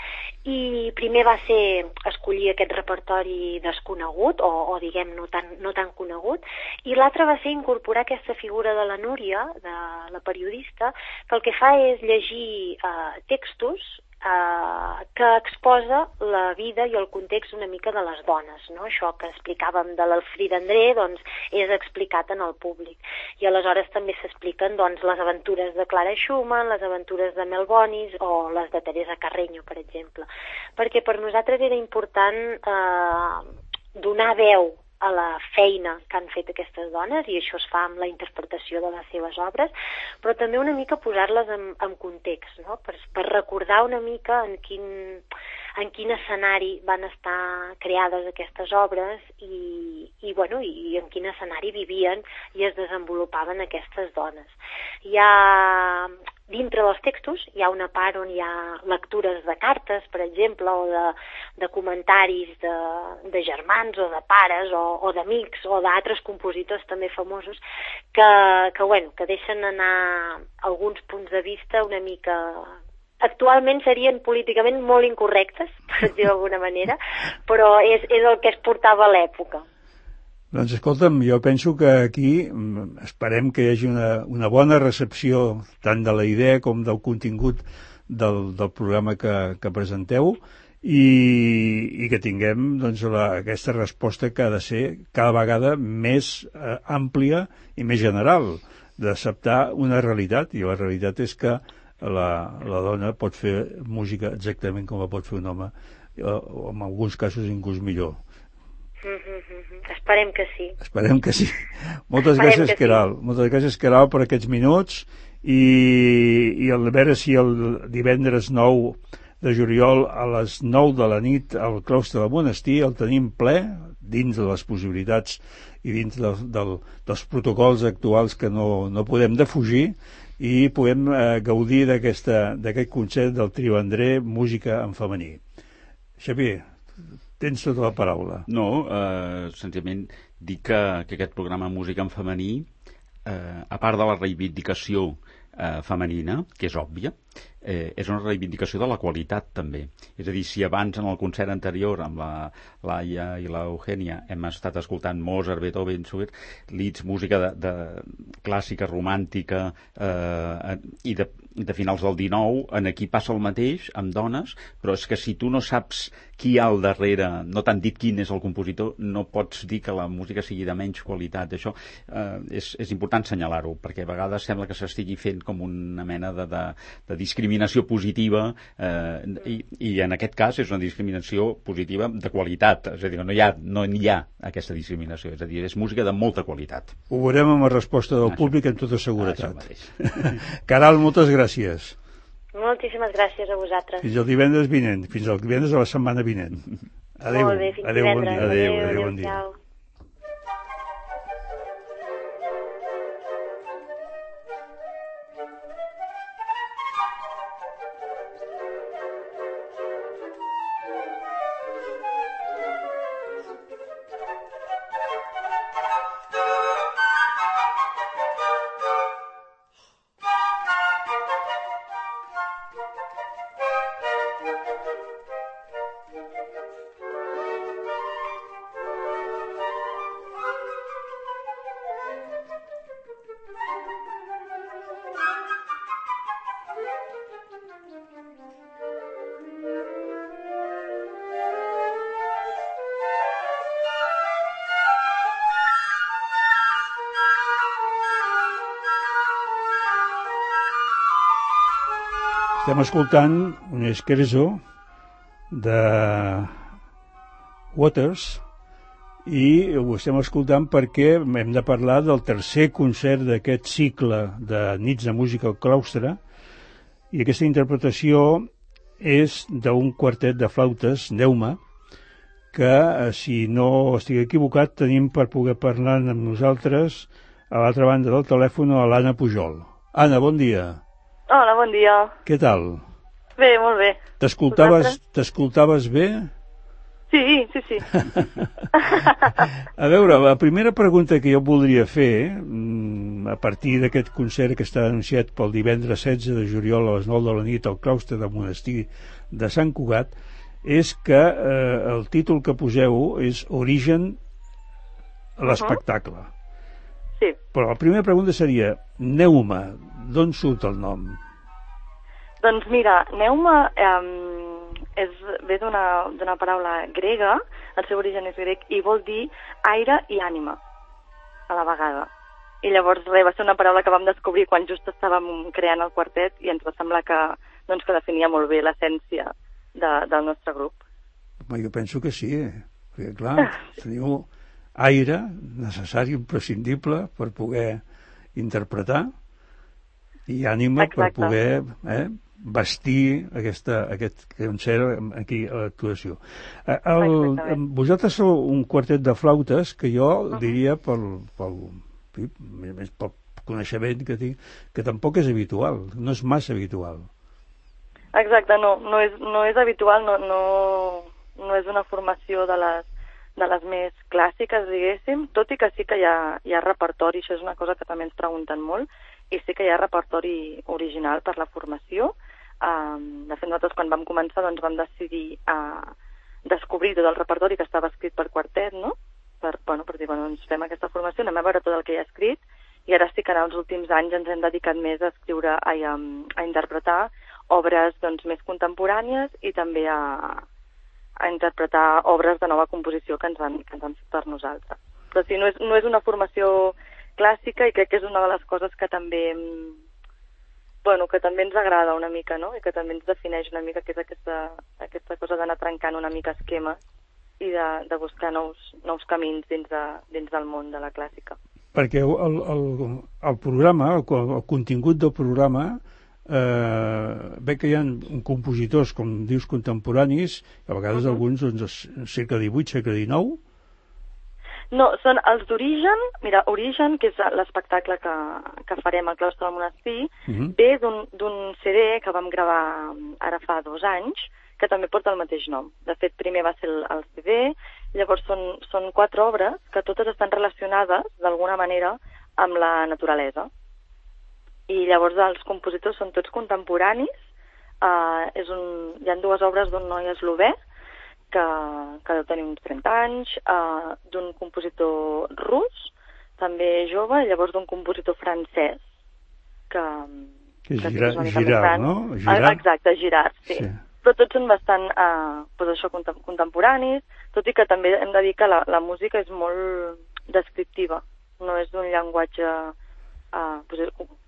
I primer va ser escollir aquest repertori desconegut, o, o diguem, no tan, no tan conegut, i l'altre va ser incorporar aquesta figura de la Núria, de la periodista, que el que fa és llegir eh, textos eh, que exposa la vida i el context una mica de les dones, no? Això que explicàvem de l'Elfrida André, doncs, és explicat en el públic. I aleshores també s'expliquen, doncs, les aventures de Clara Schumann, les aventures de Mel Bonis o les de Teresa Carreño, per exemple. Perquè per nosaltres era important eh, donar veu a la feina que han fet aquestes dones, i això es fa amb la interpretació de les seves obres, però també una mica posar-les en, en context, no? Per, per recordar una mica en quin, en quin escenari van estar creades aquestes obres i, i, bueno, i en quin escenari vivien i es desenvolupaven aquestes dones. Hi ha... Dintre dels textos hi ha una part on hi ha lectures de cartes, per exemple, o de, de comentaris de, de germans o de pares o, o d'amics o d'altres compositors també famosos que, que, bueno, que deixen anar alguns punts de vista una mica... Actualment serien políticament molt incorrectes, per dir d'alguna manera, però és, és el que es portava a l'època. Doncs escolta'm, jo penso que aquí esperem que hi hagi una, una bona recepció tant de la idea com del contingut del, del programa que, que presenteu i, i que tinguem doncs, la, aquesta resposta que ha de ser cada vegada més eh, àmplia i més general, d'acceptar una realitat, i la realitat és que la, la dona pot fer música exactament com la pot fer un home, o en alguns casos inclús millor. Mm-hmm. Esperem que sí. Esperem que sí. Moltes Esperem gràcies, Queralt. Sí. Moltes gràcies, Queralt, per aquests minuts, i, i a veure si el divendres nou de juliol a les nou de la nit al claustre del monestir el tenim ple, dins de les possibilitats i dins del, del, dels protocols actuals que no, no podem defugir, i podem eh, gaudir d'aquest concert del Trio André, música en femení. Xavier, tens tota la paraula. No, eh, senzillament dir que, que aquest programa Música en femení, eh, a part de la reivindicació eh, femenina, que és òbvia, eh, és una reivindicació de la qualitat també. És a dir, si abans en el concert anterior amb la Laia i l'Eugènia hem estat escoltant Mozart, Beethoven, Schubert, Liszt, música de, de clàssica, romàntica eh, i de, de finals del dinou, en aquí passa el mateix amb dones, però és que si tu no saps qui hi ha al darrere, no t'han dit quin és el compositor, no pots dir que la música sigui de menys qualitat. Això eh, és, és important assenyalar-ho, perquè a vegades sembla que s'estigui fent com una mena de, de, de discriminació positiva, eh, i, i en aquest cas és una discriminació positiva de qualitat, és a dir, no hi ha, no hi ha aquesta discriminació, és a dir, és música de molta qualitat. Ho veurem amb la resposta del Això. públic amb tota seguretat. Caral, moltes gràcies. Moltíssimes gràcies a vosaltres. Fins el divendres vinent, fins el divendres de la setmana vinent. Adéu. Molt bé, fins adéu, divendres. Bon dia. Adéu, adéu, adéu, bon dia. Adéu. Estem escoltant un scherzo de Waters i ho estem escoltant perquè hem de parlar del tercer concert d'aquest cicle de nits de música al claustre, i aquesta interpretació és d'un quartet de flautes, Neuma, que, si no estic equivocat, tenim per poder parlar amb nosaltres a l'altra banda del telèfon a l'Anna Pujol. Anna, bon dia. Hola, bon dia. Què tal? Bé, molt bé. T'escoltaves t'escoltaves bé? Sí, sí, sí. A veure, la primera pregunta que jo voldria fer, a partir d'aquest concert que està anunciat pel divendres setze de juliol a les nou de la nit al claustre del monestir de Sant Cugat, és que eh, el títol que poseu és Origen a l'espectacle. Sí. Però la primera pregunta seria, Neuma, d'on surt el nom? Doncs mira, Neuma eh, és, ve d'una paraula grega, el seu origen és grec, i vol dir aire i ànima, a la vegada. I llavors res, va ser una paraula que vam descobrir quan just estàvem creant el quartet i ens va semblar que, doncs, que definia molt bé l'essència de, del nostre grup. Home, jo penso que sí, eh? Perquè clar, teniu aire necessari, imprescindible per poder interpretar, i ànima Exacte. Per poder eh, vestir aquesta, aquest concert aquí a l'actuació. El, vosaltres sou un quartet de flautes que jo uh-huh. diria pel, pel, més pel coneixement que tinc, que tampoc és habitual, no és massa habitual. Exacte, no, no és, no és habitual, no, no, no és una formació de les, de les més clàssiques, diguéssim, tot i que sí que hi ha, hi ha repertori, això és una cosa que també ens pregunten molt, i sí que hi ha repertori original per la formació. Um, de fet, nosaltres quan vam començar doncs, vam decidir uh, descobrir tot el repertori que estava escrit per quartet, no? Per, bueno, per dir, bueno, ens fem aquesta formació, anem a veure tot el que hi ha escrit, i ara sí que en els últims anys ens hem dedicat més a escriure, a, a, a interpretar obres doncs, més contemporànies i també a, a interpretar obres de nova composició que ens han, que ens han fet per nosaltres. Però sí, no és, no és una formació clàssica i crec que és una de les coses que també, bueno, que també ens agrada una mica, no? I que també ens defineix una mica, que és aquesta, aquesta cosa d'anar trencant una mica esquemes i de, de buscar nous, nous camins dins, de, dins del món de la clàssica. Perquè el, el, el programa, el, el contingut del programa, eh, veig que hi ha compositors, com dius, contemporanis, a vegades uh-huh. alguns, doncs, cerca divuit, cerca dinou. No, són els d'Origen, mira, Origen, que és l'espectacle que, que farem al claustre del monestir, uh-huh. ve d'un C D que vam gravar ara fa dos anys, que també porta el mateix nom. De fet, primer va ser el, el C D, llavors són, són quatre obres que totes estan relacionades, d'alguna manera, amb la naturalesa. I llavors els compositors són tots contemporanis. Uh, és un, hi ha dues obres d'un noi eslovè, que, que deu tenir uns trenta anys, uh, d'un compositor rus, també jove, i llavors d'un compositor francès, que... Que és Girard, Girard no? Girard? Exacte, Girard, sí. sí. Però tots són bastant eh, pues això, contemporanis, tot i que també hem de dir que la, la música és molt descriptiva, no és un llenguatge eh, pues,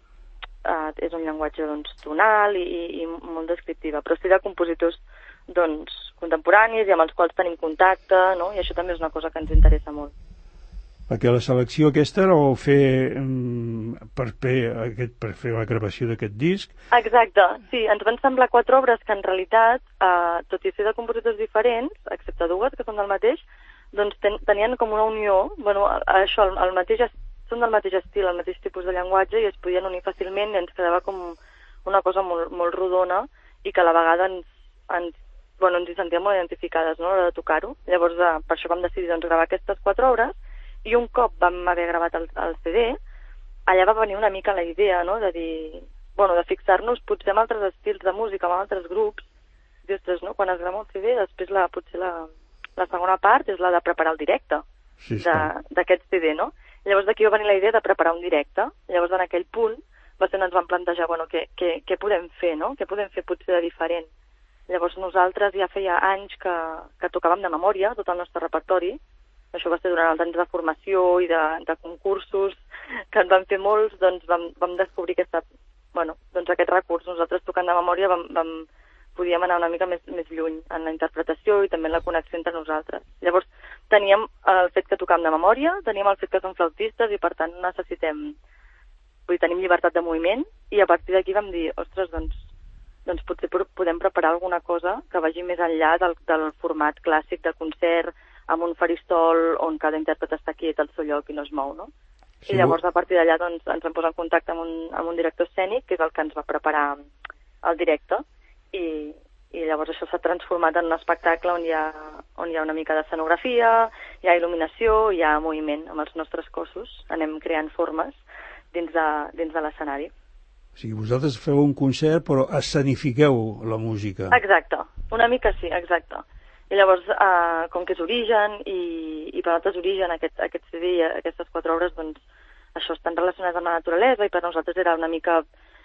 eh, és un llenguatge doncs, tonal i, i, i molt descriptiva, però sí de compositors doncs, contemporanis i amb els quals tenim contacte, no? I això també és una cosa que ens interessa molt. Perquè la selecció aquesta la vau fer um, per, fer aquest, per fer la gravació d'aquest disc. Exacte, sí, ens van semblar quatre obres que en realitat, eh, tot i ser de compositors diferents, excepte dues que són del mateix, doncs ten, tenien com una unió, bueno, això, el, el mateix, són del mateix estil, el mateix tipus de llenguatge, i es podien unir fàcilment i ens quedava com una cosa molt, molt rodona i que a la vegada ens, ens, bueno, ens hi sentíem molt identificades, no?, a l'hora de tocar-ho. Llavors, eh, per això vam decidir doncs, gravar aquestes quatre obres. I un cop vam haver gravat el, el C D, allà va venir una mica la idea, no?, de dir, bueno, de fixar-nos potser en altres estils de música, en altres grups. I ostres, no?, quan es grava un C D, després la, potser la, la segona part és la de preparar el directe sí, d'aquest C D, no? Llavors d'aquí va venir la idea de preparar un directe. Llavors en aquell punt va ser on ens vam plantejar, bueno, què, què, què podem fer, no?, què podem fer potser de diferent. Llavors nosaltres ja feia anys que, que tocàvem de memòria tot el nostre repertori. Això va ser durant els anys de formació i de, de concursos, que en vam fer molts, doncs vam, vam descobrir aquesta, bueno, doncs aquest recurs. Nosaltres tocant de memòria vam, vam, podíem anar una mica més, més lluny en la interpretació i també en la connexió entre nosaltres. Llavors teníem el fet que tocàvem de memòria, teníem el fet que som flautistes i per tant necessitem, vull dir, tenim llibertat de moviment, i a partir d'aquí vam dir, ostres, doncs, doncs potser podem preparar alguna cosa que vagi més enllà del, del format clàssic de concert, amb un faristol on cada intèrpret està quiet al seu lloc i no es mou, no? Sí. I llavors, a partir d'allà, doncs, ens vam posar en contacte amb un, amb un director escènic, que és el que ens va preparar el directe, i, i llavors això s'ha transformat en un espectacle on hi ha, on hi ha una mica d'escenografia, hi ha il·luminació, hi ha moviment amb els nostres cossos, anem creant formes dins de, dins de l'escenari. O sigui, vosaltres feu un concert, però escenifiqueu la música. Exacte, una mica sí, exacte. I llavors, eh, com que és Origen i, i per altres Origen, aquest, aquest C D i aquestes quatre obres, doncs, això estan relacionats amb la naturalesa i per nosaltres era una mica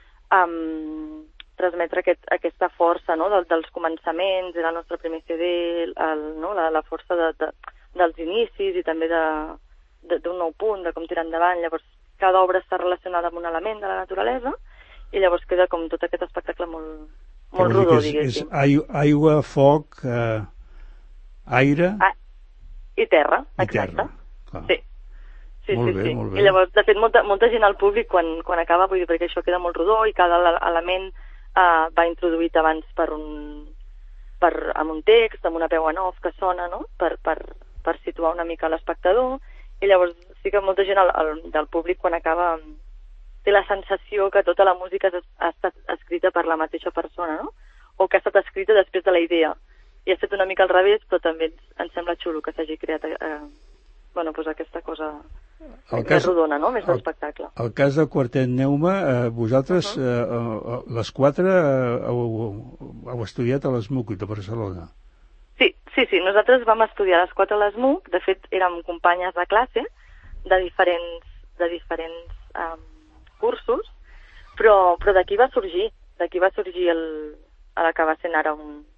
um, transmetre aquest, aquesta força, no?, del, dels començaments, era el nostre primer C D, el, no?, la, la força de, de, dels inicis i també d'un nou punt, de com tirar endavant. Llavors, cada obra està relacionada amb un element de la naturalesa i llavors queda com tot aquest espectacle molt, molt rodó, diguéssim. És aigua, foc... Eh... aire... Ah, i terra, exacte. I terra, sí. Sí, molt sí, bé, sí. molt bé. I llavors, de fet, molta, molta gent al públic, quan, quan acaba, vull dir, perquè això queda molt rodó i cada element uh, va introduït abans per un, per, amb un text, amb una veu en off que sona, no?, per, per, per situar una mica l'espectador, i llavors sí que molta gent al, al, del públic, quan acaba, té la sensació que tota la música ha estat escrita per la mateixa persona, no?, o que ha estat escrita després de la idea. I ha fet una mica al revés, però també ens, ens sembla xulo que s'hagi creat eh, bueno, pues aquesta cosa el més cas, rodona, no?, més d'espectacle. El cas del quartet Neuma, eh, vosaltres, uh -huh. eh, les quatre, eh, heu, heu estudiat a l'S M U C de Barcelona. Sí, sí, sí, nosaltres vam estudiar les quatre a l'S M U C, de fet érem companyes de classe de diferents, de diferents um, cursos, però, però d'aquí va sorgir, d'aquí va sorgir el, el que va sent ara un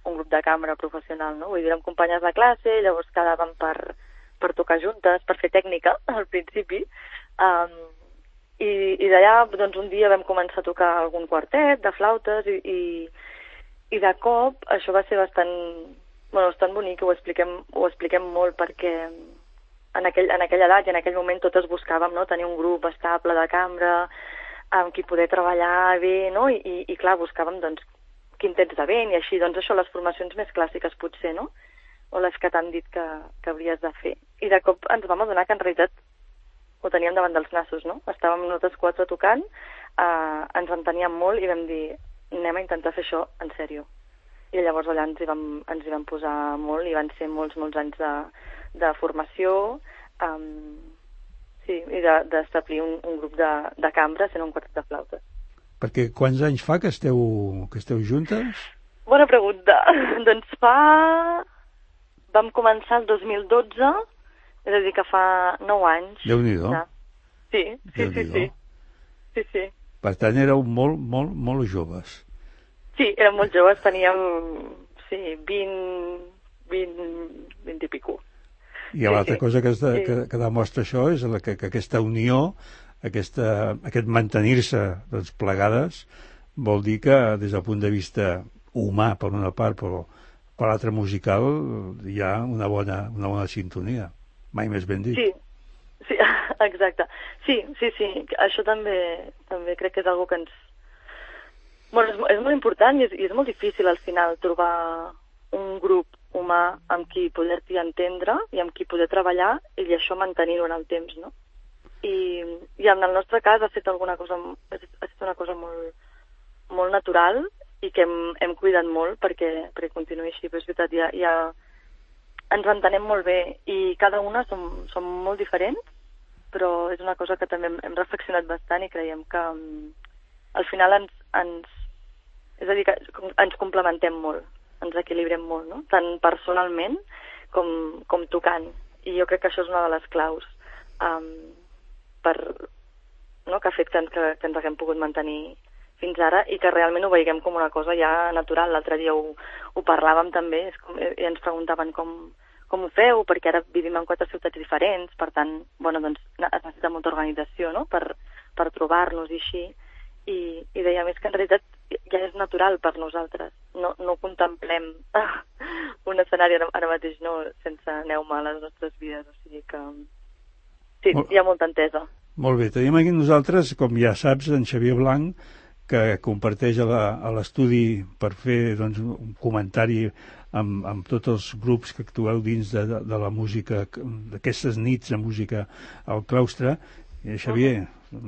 un grup de cambra professional, no? Vull dir, érem companyes de classe, llavors quedàvem per, per tocar juntes, per fer tècnica, al principi. Um, I i d'allà, doncs, un dia vam començar a tocar algun quartet de flautes i, i, i de cop això va ser bastant, bueno, bastant bonic, ho expliquem, ho expliquem molt perquè en, aquell, en aquella edat i en aquell moment totes buscàvem, no?, tenir un grup estable de cambra amb qui poder treballar bé, no? I, i, i clar, buscàvem, doncs, quintets de vent i així, doncs això, les formacions més clàssiques potser, no? O les que t'han dit que, que hauries de fer. I de cop ens vam adonar que en realitat ho teníem davant dels nassos, no? Estàvem nosaltres quatre tocant, eh, ens enteníem molt i vam dir, anem a intentar fer això en sèrio. I llavors allà ens hi vam, ens hi vam posar molt i van ser molts, molts anys de, de formació, um, sí, i d'establir de, un, un grup de, de cambra sent un quartet de flautes. Perquè quants anys fa que esteu, que esteu juntes? Bona pregunta. Doncs fa... Vam començar el dos mil dotze, és a dir, que fa nou anys. Déu-n'hi-do. Sí, sí, sí, sí. sí, sí. Per tant, éreu molt, molt, molt joves. Sí, érem molt joves, teníem, sí, vint, vint, vint i pico. I l'altra sí, cosa que, de, sí. que, que demostra això és la, que, que aquesta unió, aquesta, aquest mantenir-se doncs, plegades, vol dir que des del punt de vista humà, per una part, però per l'altre musical, hi ha una bona, una bona sintonia. Mai més ben dit. Sí, sí, exacte. Sí, sí, sí. Això també, també crec que és algo que ens... Bueno, és, és molt important i és, i és molt difícil al final trobar un grup humà amb qui poder-t'hi entendre i amb qui poder treballar i això mantenir-ho en el temps, no? I, i en el nostre cas ha fet alguna cosa, ha fet una cosa molt, molt natural i que hem, hem cuidat molt perquè, perquè continuï així, però és veritat, ja, ja ens entenem molt bé i cada una som, som molt diferents, però és una cosa que també hem, hem reflexionat bastant i creiem que um, al final ens, ens és a dir, que ens complementem molt, ens equilibrem molt, no? Tant personalment com, com tocant, i jo crec que això és una de les claus um, per, no, que ha fet que ens, que, que ens haguem pogut mantenir fins ara i que realment ho veiem com una cosa ja natural. L'altre dia ho, ho parlàvem també és com, i ens preguntaven com, com ho feu, perquè ara vivim en quatre ciutats diferents, per tant, bueno, doncs es necessita molta organització, no?, per, per trobar-nos i així, i, i dèiem, és que en realitat ja és natural per nosaltres, no, no contemplem ah, un escenari ara, ara mateix no, sense neuma a les nostres vides, o sigui que sí, Mol... hi ha molta entesa. Molt bé, tenim aquí nosaltres, com ja saps, en Xavier Blanc, que comparteix a l'estudi per fer doncs, un comentari amb, amb tots els grups que actueu dins de, de, de la música, d'aquestes nits de música al claustre. Eh, Xavier,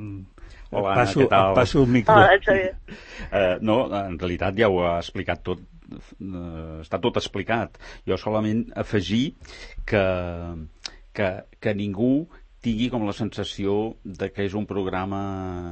hola, passo, què tal? Passo el micro. Hola, Xavier. Uh, no, en realitat ja ho ha explicat tot, uh, està tot explicat. Jo solament afegir que, que, que ningú tingui com la sensació de que és un programa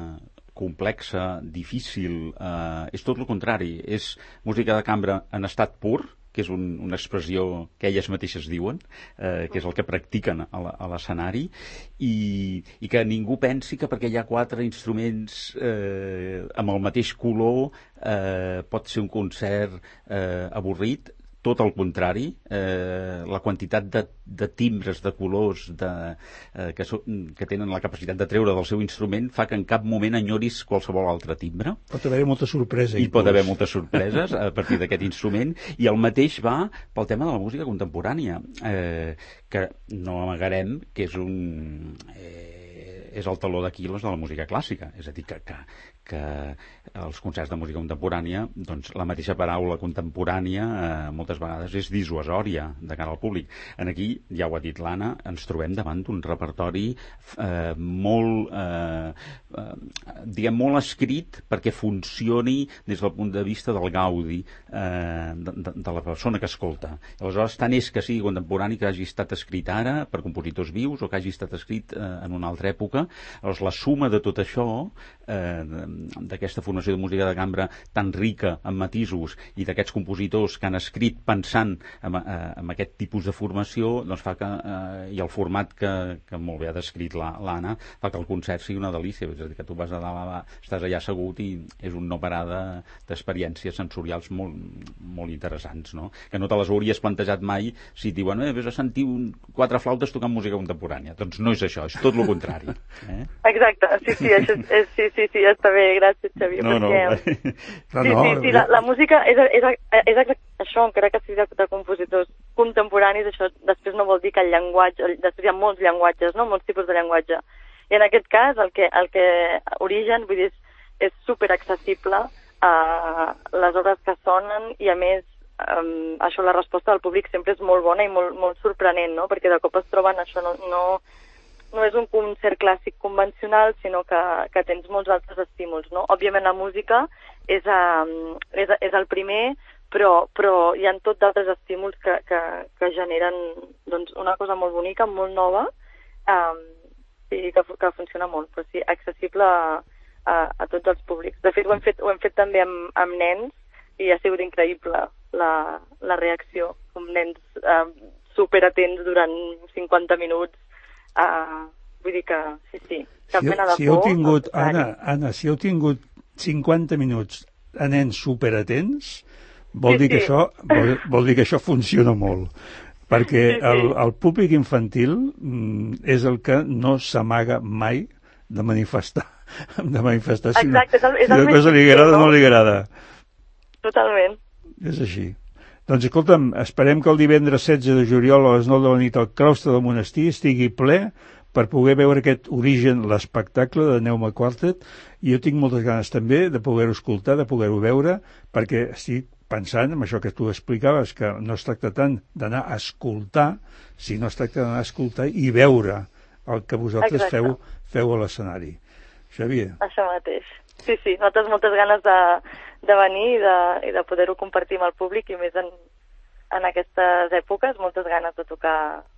complexa, difícil, eh, és tot el contrari, és música de cambra en estat pur, que és un, una expressió que elles mateixes diuen, eh, que és el que practiquen a l'escenari, i, i que ningú pensi que perquè hi ha quatre instruments eh, amb el mateix color eh, pot ser un concert eh, avorrit. Tot el contrari, eh, la quantitat de, de timbres, de colors de, eh, que, so, que tenen la capacitat de treure del seu instrument fa que en cap moment enyoris qualsevol altre timbre. Pot haver molta sorpresa. I inclús. Pot haver moltes sorpreses a partir d'aquest instrument. I el mateix va pel tema de la música contemporània, eh, que no amagarem que és un... Eh, és el taló d'Aquil·les de la música clàssica. És a dir, que, que, que els concerts de música contemporània, doncs la mateixa paraula contemporània eh, moltes vegades és dissuasòria de cara al públic. En aquí, ja ho ha dit l'Anna, ens trobem davant d'un repertori eh, molt, eh, eh, diguem, molt escrit perquè funcioni des del punt de vista del gaudi eh, de, de, de la persona que escolta. Aleshores, tant és que sigui contemporani que hagi estat escrit ara per compositors vius o que hagi estat escrit eh, en una altra època. Llavors, la suma de tot això eh, d'aquesta formació de música de cambra tan rica en matisos i d'aquests compositors que han escrit pensant en, en aquest tipus de formació, doncs fa que, eh, i el format que, que molt bé ha descrit l'Anna, fa que el concert sigui una delícia, és a dir, que tu vas a dalt, estàs allà assegut i és un no parar d'experiències sensorials molt, molt interessants, no? Que no te les hauries plantejat mai si et diuen, eh, vés a sentir un, quatre flautes tocant música contemporània. Doncs no és això, és tot el contrari. Eh? Exacte, sí, sí, això és, sí, sí, sí, està bé, gràcies, Xavier. No, no. Perquè, no, sí, sí, sí, la, la música és, és, és exacte això, encara que sigui de, de compositors contemporanis, això després no vol dir que el llenguatge, després hi ha molts llenguatges, no? Molts tipus de llenguatge. I en aquest cas, el que, el que Origen, vull dir, és, és superaccessible a les obres que sonen i, a més, um, això, la resposta del públic sempre és molt bona i molt, molt sorprenent, no? Perquè de cop es troben això, no, no, no és un concert clàssic convencional, sinó que, que tens molts altres estímuls, no? Òbviament la música és, um, és, és el primer, però, però hi ha tot d'altres estímuls que, que, que generen doncs, una cosa molt bonica, molt nova, um, i que, que funciona molt, però sí, accessible a, a, a tots els públics. De fet, ho hem fet, ho hem fet també amb, amb nens i ha sigut increïble la, la reacció, amb nens uh, superatents durant cinquanta minuts. Uh, vull dir que, sí, sí, cap si, mena de si por. Heu tingut, Anna, Anna, si heu tingut cinquanta minuts a nens superatents, vol, sí, dir que sí. això, vol, vol dir que això funciona molt. Perquè sí, sí. El, el públic infantil mm, és el que no s'amaga mai de manifestar. De manifestar si, exacte, és el, és si una cosa li agrada o no li agrada. Totalment. És així. Doncs escolta'm, esperem que el divendres setze de juliol a les nou de la nit al claustre del monestir estigui ple per poder veure aquest Origen, l'espectacle de Neuma Quartet, i jo tinc moltes ganes també de poder-ho escoltar, de poder-ho veure, perquè estic pensant en això que tu explicaves, que no es tracta tant d'anar a escoltar, sinó es tracta d'anar a escoltar i veure el que vosaltres feu, feu a l'escenari. Xavier. Això mateix. Sí, sí, nosaltres moltes ganes de, de venir i de, i de poder-ho compartir amb el públic, i més en, en aquestes èpoques, moltes ganes de tocar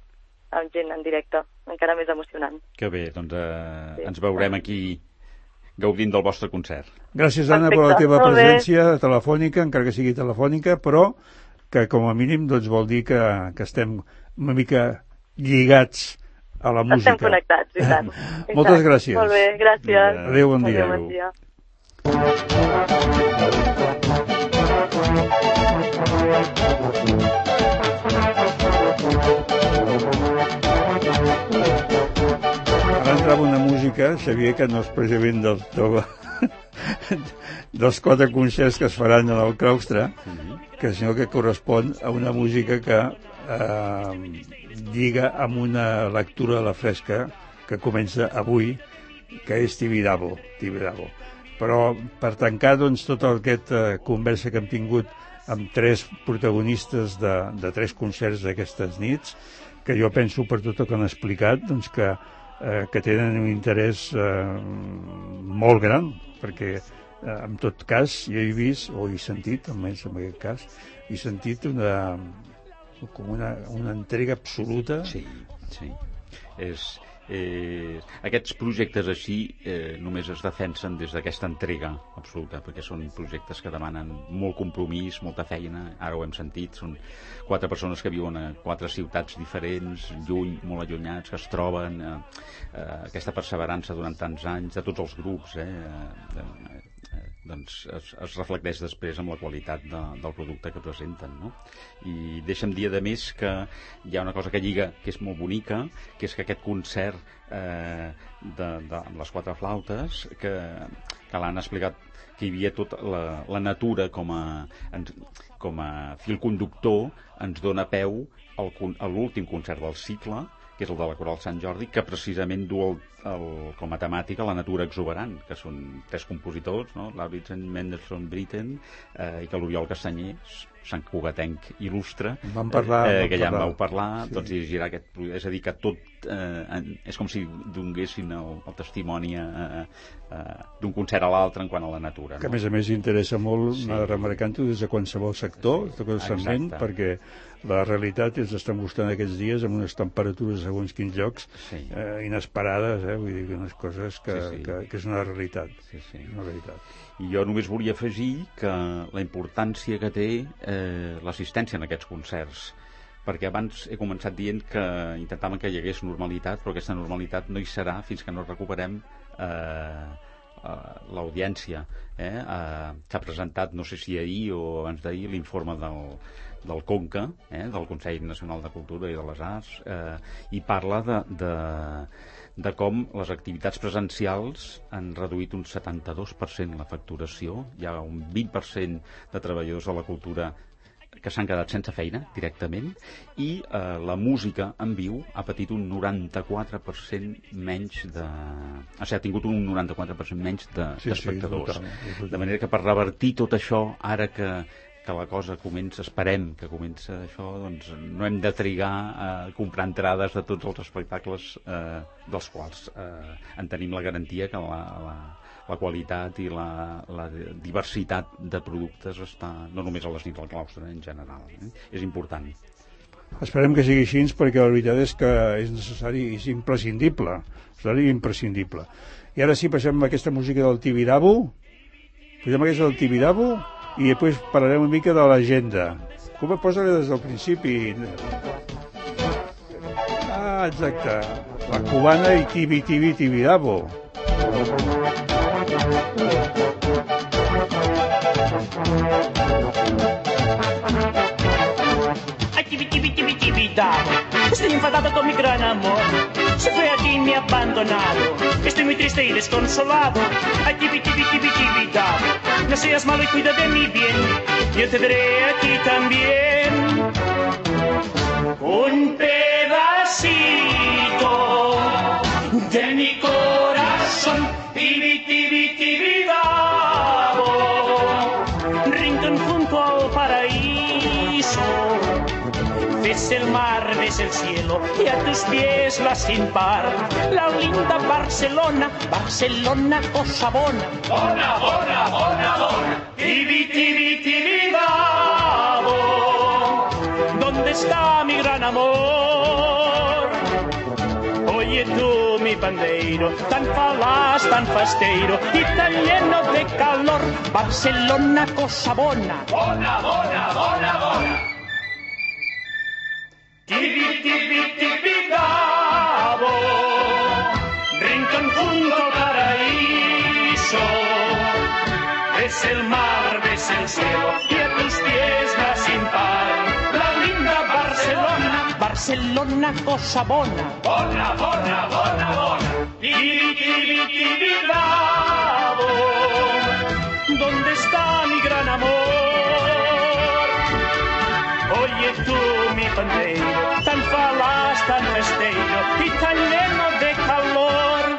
amb gent en directe, encara més emocionant. Que bé, doncs eh, sí. Ens veurem aquí gaudint del vostre concert. Gràcies, Anna, Perfecte. Per la teva Molt presència bé. telefònica, encara que sigui telefònica, però que com a mínim doncs, vol dir que, que estem una mica lligats a la música. Estem connectats, i tant. Moltes gràcies. Molt bé, gràcies. Adéu, bon dia. Adéu, bon dia. Ara entrava una música, Xavier, que no és precisament del, del, dels quatre concerts que es faran en el claustre, que sinó que correspon a una música que eh, lliga amb una lectura a la fresca que comença avui, que és Tibidabo, Tibidabo. Però per tancar doncs, tota aquesta conversa que hem tingut amb tres protagonistes de, de tres concerts d'aquestes nits, que jo penso per tot el que han explicat, doncs que, eh, que tenen un interès eh, molt gran, perquè eh, en tot cas jo he vist, o he sentit, almenys en aquest cas, he sentit una, com una, una entrega absoluta. Sí, sí. És, eh, aquests projectes així eh, només es defensen des d'aquesta entrega absoluta, perquè són projectes que demanen molt compromís, molta feina. Ara ho hem sentit, són quatre persones que viuen a quatre ciutats diferents, lluny, molt allunyats, que es troben eh, eh, aquesta perseverança durant tants anys de tots els grups, eh, eh, eh, doncs es, es reflecteix després amb la qualitat de, del producte que presenten, no? I deixa'm dir, a més, que hi ha una cosa que lliga, que és molt bonica, que és que aquest concert eh, de, de les quatre flautes, que, que l'han explicat, que hi havia tota la, la natura com a, com a fil conductor, ens dona peu al, a l'últim concert del cicle, que és el de la Coral Sant Jordi, que precisament du el, el, com a temàtica la natura exuberant, que són tres compositors, no? Lauritsen, Mendelssohn, Britten, eh, i que l'Oriol Castanyer Sant Cugatenc il·lustre, vam parlar, eh, vam que ja parlar. en vau parlar, Sí. doncs dirigirà aquest projecte. És a dir, que tot eh, és com si donguessin el, el testimoni eh, eh, d'un concert a l'altre en quant a la natura. Que no? a més a més interessa molt Sí. anar remarcant-ho des de qualsevol sector, sí, sí. tot se'n ment, perquè la realitat ens està mostrant aquests dies amb unes temperatures segons quins llocs sí. eh, inesperades, eh? Vull dir, unes coses que, sí, sí. que, que és una realitat. Sí, sí. Una realitat. I jo només volia afegir que la importància que té eh, l'assistència en aquests concerts, perquè abans he començat dient que intentàvem que hi hagués normalitat, però aquesta normalitat no hi serà fins que no recuperem eh, eh, l'audiència. Eh? Eh, S'ha presentat, no sé si ahir o abans d'ahir, l'informe del, del CONCA, eh? del Consell Nacional de Cultura i de les Arts, eh, i parla de... de de com les activitats presencials han reduït un setanta-dos per cent la facturació. Hi ha un vint per cent de treballadors de la cultura que s'han quedat sense feina directament, i eh, la música en viu ha patit un noranta-quatre per cent menys de... O sigui, ha tingut un noranta-quatre per cent menys de, sí, d'espectadors. Sí, total, total. De manera que per revertir tot això, ara que que la cosa comença, esperem que comença això, doncs no hem de trigar a comprar entrades de tots els espectacles eh, dels quals eh, en tenim la garantia que la, la, la qualitat i la, la diversitat de productes està no només a les nits del claustre, en general. Eh? És important. Esperem que sigui així, perquè la veritat és que és necessari, és imprescindible, és imprescindible. I ara sí, passem a aquesta música del Tibidabo, posem aquesta del Tibidabo, i després parlarem una mica de l'agenda. Com posa-la des del principi? Ah, exacte. La cubana i Tibi, Tibi, Tibidabo. Ay, Tibi, Tibi, Tibi, Tibidabo. Estoy enfadado con mi gran amor. Se fue aquí y me ha abandonado. Estoy muy triste y desconsolado. Ay, Tibi, Tibi, Tibi, Tibidabo. No seas malo y cuida de mi bien. Yo te daré a ti también un pedacito de mi corazón. Tibi, Tibi, Tibidabo. Rincón junto al paraíso. Ves el mar, ves el cielo y a tus pies la sin par. La linda Barcelona, Barcelona, cosa bona. Bona, bona, bona, bona. Tibi, Tibi, Tibidabo. ¿Dónde está mi gran amor? Oye tú, mi pandeiro, tan falaz, tan fasteiro y tan lleno de calor. Barcelona, cosa bona. Bona, bona, bona, bona. Tibi, Tibi, Tibidabo, rincón junto al paraíso. Ves el mar, ves el cielo y a tus pies la sin par. La linda Barcelona, Barcelona, cosa bona. Bona, bona, bona, bona. Tibi, Tibi, Tibidabo, ¿dónde está mi gran amor? Oye tú, mi pandeiro, tan falaz, tan festeiro y tan lleno de calor.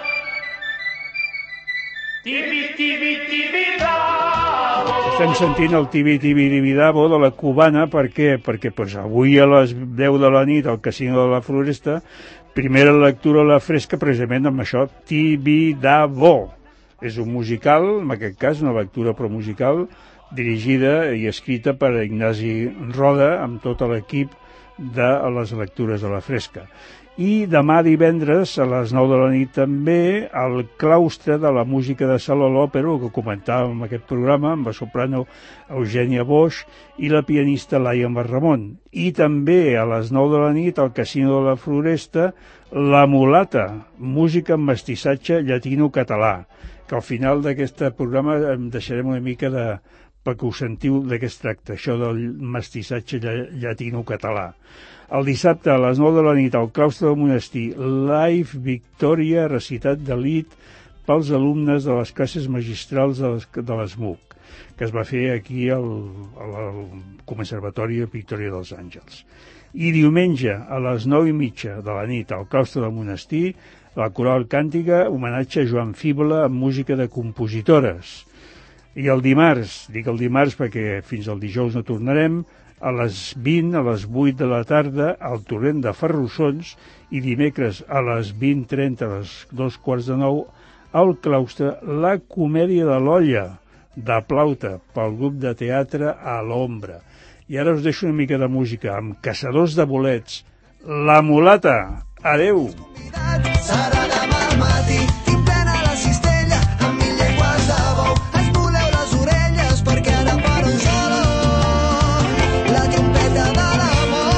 Tibi, Tibi, Tibidabo. Estem sentint el Tibi, Tibi, Tibidabo de la cubana. Per què? Perquè pues, avui a les deu de la nit al Casino de la Floresta, primera lectura a la fresca precisament amb això, Tibidabo. És un musical, en aquest cas, una lectura però musical, dirigida i escrita per Ignasi Roda amb tot l'equip de les lectures de la fresca. I demà divendres a les nou de la nit també al claustre de la música de Sala l'Òpera, que comentàvem en aquest programa, amb la soprano Eugènia Bosch i la pianista Laia Marramon. I també a les nou de la nit al Casino de la Floresta La Mulata, música amb mestissatge llatino-català, que al final d'aquest programa em deixarem una mica de perquè ho sentiu de què es tracta, això del mestissatge llatino-català. El dissabte a les nou de la nit al claustre del monestir, Live Victòria, recitat d'elit pels alumnes de les classes magistrals de les, de l'ESMUC, que es va fer aquí al, al Conservatori Victòria dels Àngels. I diumenge a les nou i mitja de la nit al claustre del monestir, la Coral Càntica, homenatge a Joan Fibla amb música de compositores. I el dimarts, dic el dimarts perquè fins al dijous no tornarem, a les vint, a les vuit de la tarda, al Torrent de Ferrussons, i dimecres a les vint trenta, a les dos quarts de nou, al claustre, la comèdia de l'olla, de Plaute, pel grup de teatre A l'Ombra. I ara us deixo una mica de música amb Caçadors de bolets, La mulata. Adeu! Serà demà al matí, tinc plena la cistella, amb mil llengües de bou. Esmoleu les orelles perquè ara per un solo la trompeta de l'amor.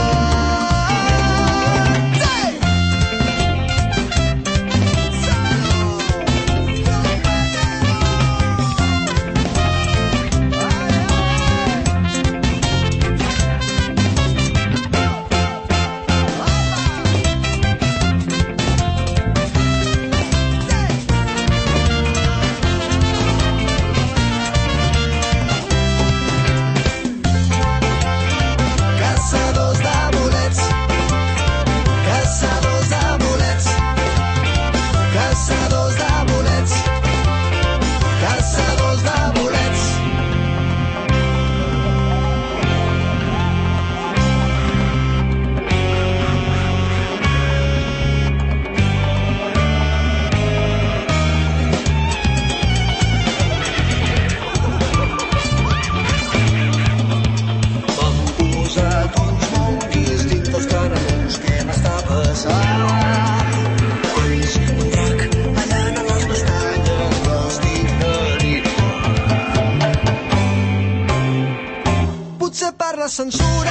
Censura